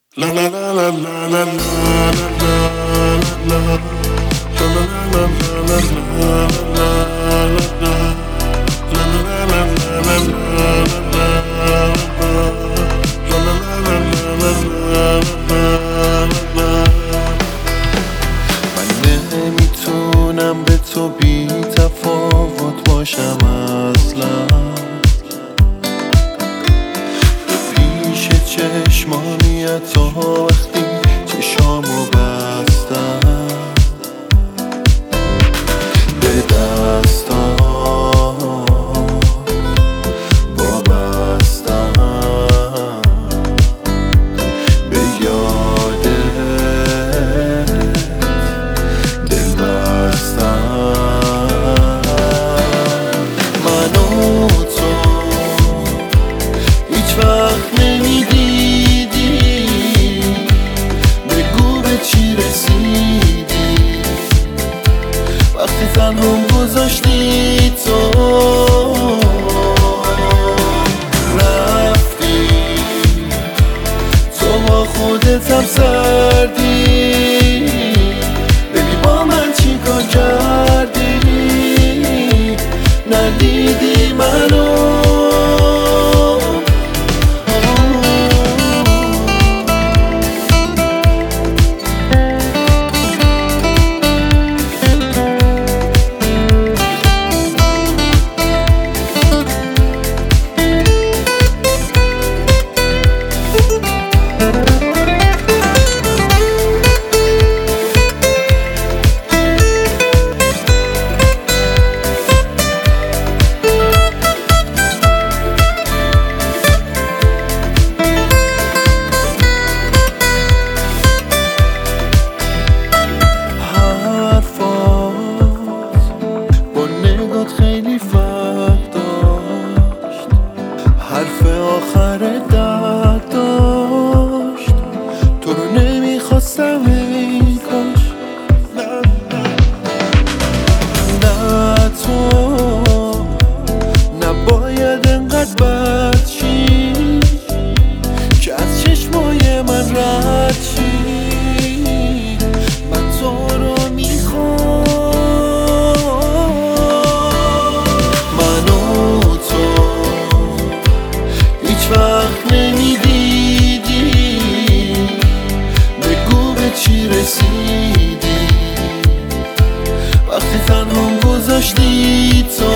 نمیتونم به تو بی تفاوت باشم اصلا. پیش چشمانی تا وقتی چشامو بستم به دستام وابستم، به یادت دل بستم. من و تو هیچ وقت نمیدیدی، بگو به چی رسیدی وقتی تنهام گذاشتی تو. رفتی تو با خودت هم سردی، ببین با من چی کار کردی، ندیدی منو. خیلی فرق داشت، حرف آخر درد داشت، تو رو نمیخواستم ای کاش. نه تو نباید انقدر بد شی که از چشمای من رد شی. من تو رو وقت نمیدیدی، بگو به چی رسیدی وقتی تنهام گذاشتی تو.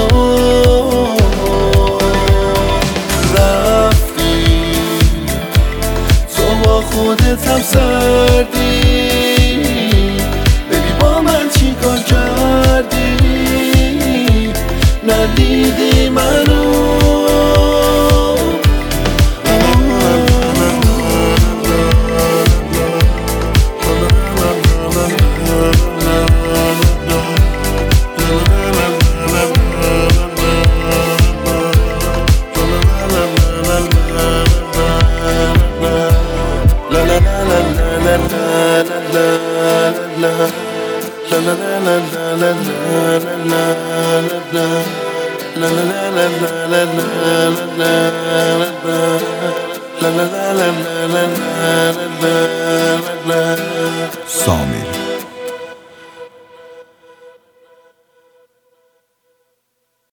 رفتی تو با خودت هم سردی، ببین با من چی کار کردی، ندیدی منو. سامر